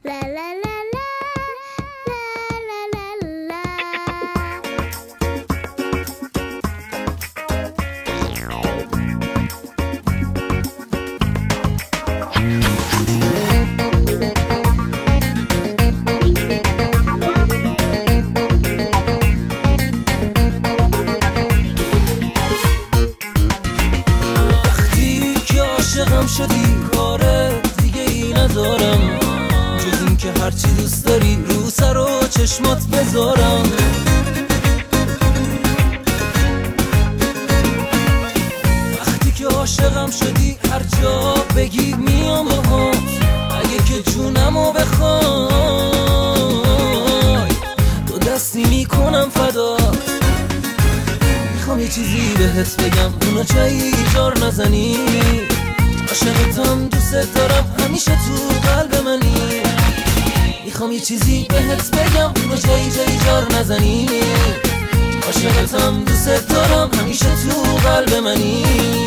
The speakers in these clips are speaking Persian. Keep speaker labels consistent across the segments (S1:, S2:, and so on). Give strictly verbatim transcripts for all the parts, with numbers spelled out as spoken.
S1: لا لا لا لا لا لا لا
S2: وقتی که عاشقم شدی کاره دیگه ای ندارم جز این که هرچی دوست داری رو سر و چشمات بذارم. وقتی که عاشقم شدی هر جا بگی میام باهات، اگه که جونمو بخوای دو دستی میکنم فدات. میخوام یه چیزی بهت بگم اونو جایی جار نزنی، عاشقتم دوست دارم همیشه تو قلب منی. میخوام یه چیزی بهت بگم اونو جایی جایی جار نزنی، عاشقتم دوست دارم همیشه تو قلب منی.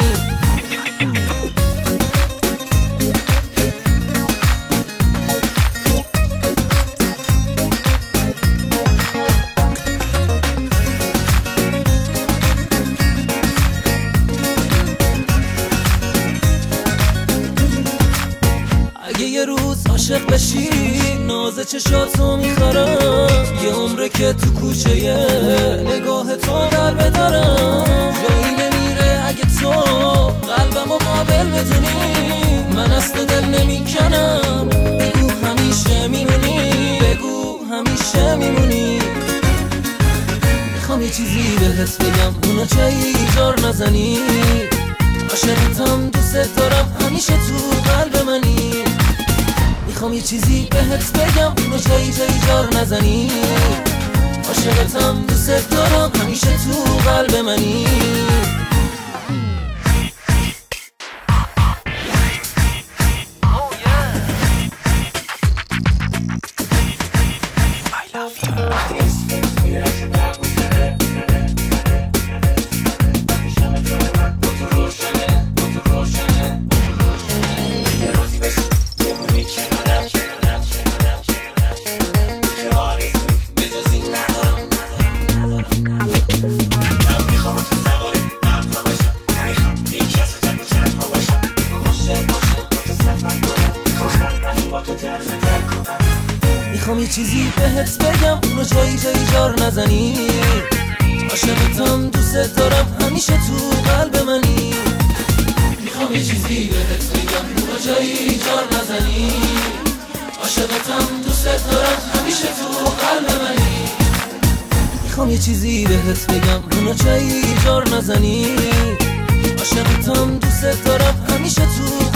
S2: یه روز عاشق بشی ناز چشاتو میخورم، یه عمره که تو کوچه یه نگاه تو در بدارم. جایی نمیره اگه تو قلبمو قابل بدونی، من اصل دل نمیکنم بگو همیشه میمونی، بگو همیشه میمونی. میخوام یه چیزی بهت بگم اونو جایی جار نزنی، عاشقتم دوست دارم همیشه تو قلب منی. میخوام یه چیزی بهت بگم اونو جایی جایی جار نزنی، عاشقتم دوست دارم همیشه تو قلب منی. میخوام یه چیزی بهت بگم اونو جایی جایی جار نزنی، عاشقتم دوست دارم همیشه تو قلب منی. میخوام یه چیزی بهت بگم اونو جایی جار نزنی، عاشقتم دوست دارم همیشه تو قلب منی. میخوام یه چیزی بهت بگم اونو جایی جار نزنی، عاشقتم دوست دارم همیشه تو